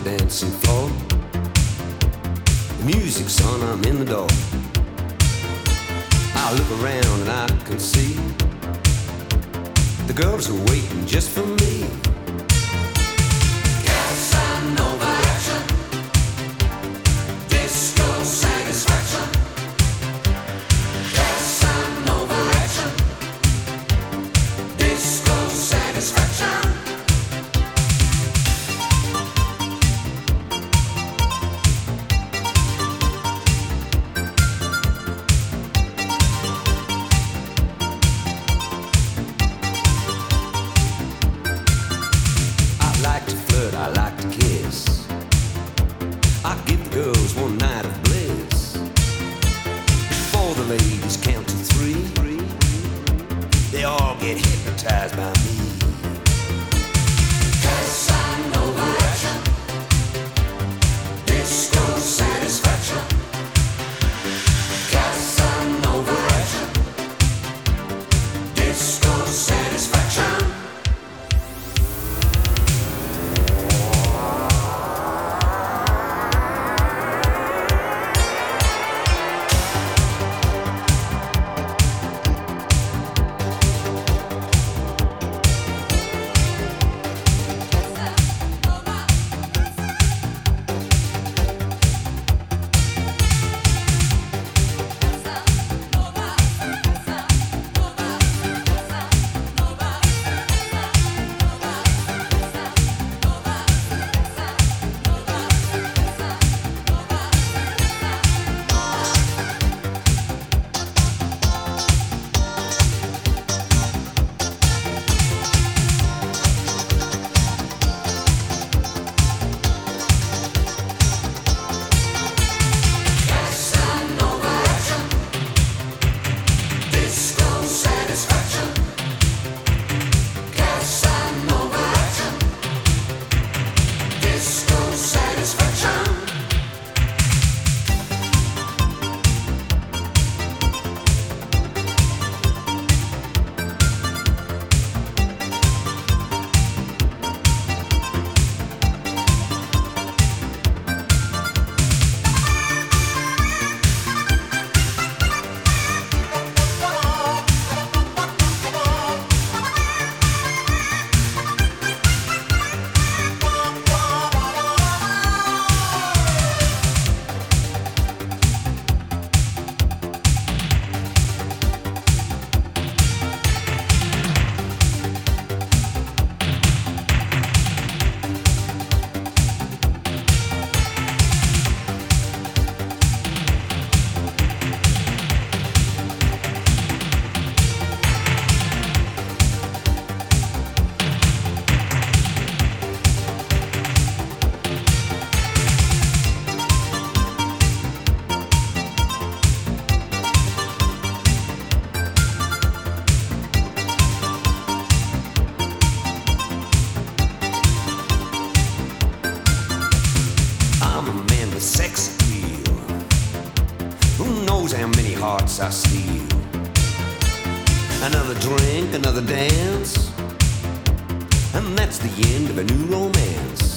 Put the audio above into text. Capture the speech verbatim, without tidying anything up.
dancing floor. The music's on, I'm in the door. I look around and I can see the girls are waiting just for me. Casanova action, disco satisfaction. Casanova action, disco satisfaction. I like to kiss. I give the girls one night of bliss. Before the ladies count to three, they all get hypnotized by me. Casanova action, disco satisfaction. Casanova action, disco satisfaction. Sex appeal. Who knows how many hearts I steal? Another drink, another dance, and that's the end of a new romance.